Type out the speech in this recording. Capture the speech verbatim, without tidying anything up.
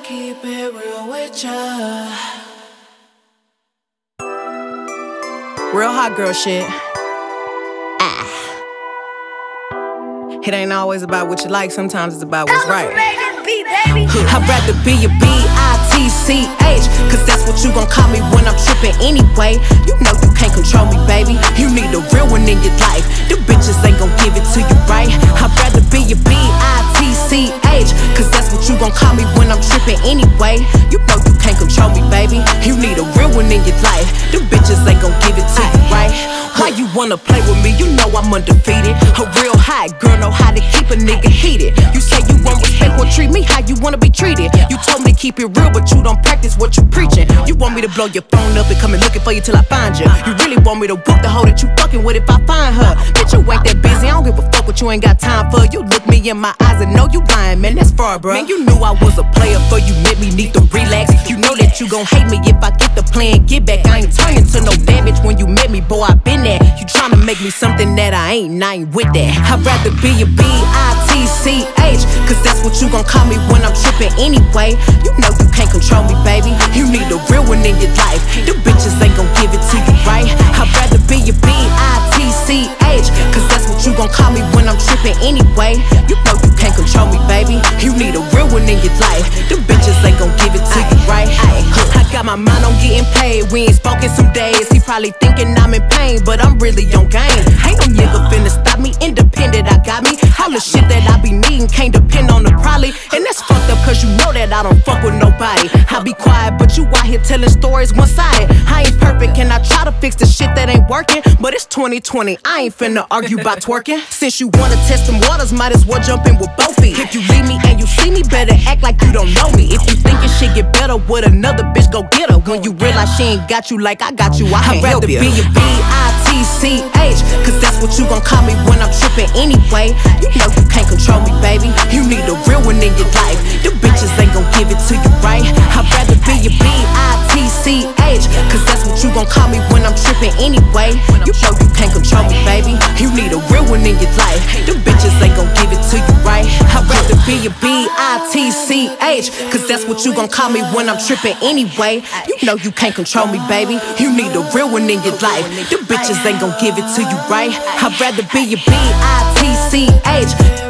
keep it real with ya. Real hot girl shit. Ah. It ain't always about what you like, sometimes it's about what's right. I'd rather be a B I T C H, cause that's what you gon' call me when I'm trippin' anyway. You know you can't control me, baby. You need a real one in your life. The bitches ain't gon' give it to you, right? I'd rather be a B I T C H, cause that's what you gon' call me when I'm trippin' anyway. You know you can't control me, baby. You need a real one in your life. The bitches ain't gon' give it to you, right? Why you wanna play with me? You know I'm undefeated. A real hot girl know how to keep a nigga heated. You say you want respect, well treat me how you wanna be treated. You told me to keep it real, but you don't practice what you preaching. You want me to blow your phone up and come and looking for you till I find you. You really want me to whoop the hoe that you fucking with if I find her. Bitch, you ain't that busy, I don't give a fuck what you ain't got time for. You look me in my eyes and know you lying, man, that's far, bro. Man, you knew I was a player, for you made me need to relax. You know that you gon' hate me if I get the plan, get back. I ain't turning to no damage when you met me, boy, I been there. You tryna make me something that I ain't, and I ain't with that. I'd rather be a B I T C H, cause that's what you gon' call me when I'm trippin' anyway. You know you can't control me, baby. You need a real one in your life. The bitches ain't gon' give it to you, right? I'd rather be a B I T C H, cause that's what you gon' call me when I'm trippin' anyway. You know you can't control me, baby. You need a real one in your life. The bitches ain't gon' give it to you, right? I got my mind on getting paid. We ain't spoken some days. He probably thinking I'm in pain, but I'm really on game. Ain't no nigga finna stop me. Independent, I got me. All the shit that I be needing can't depend on the probably. And that's fucked up cause you know that I don't fuck with nobody. I be quiet, but you out here telling stories one-sided. I ain't perfect, and I try to fix the shit that ain't working, but it's twenty twenty, I ain't finna argue about twerking. Since you wanna test them waters, might as well jump in with both feet. If you leave me and you see me, better act like you don't know me. If you think your shit get better with another bitch, go get her. When you realize she ain't got you like I got you, I can't help you. I'd rather be a B I T C H, cause that's what you gon' call me when I'm trippin' anyway. You know you can't control me, baby. You need a real one in your life. The bitches ain't gon' give it to you, right? I'd rather be a B I T C H, cause that's what you gon' call me when I'm trippin' anyway. You know you can't control me, baby. You need a real one in your life. The bitches ain't gon' give it to you, right? I'd rather be a B I T C H, cause that's what you gon' call me when I'm trippin' anyway. You know you can't control me, baby. You need a real one in your life. The bitches ain't gon' give it to you, right? I'd rather be a B I T C H.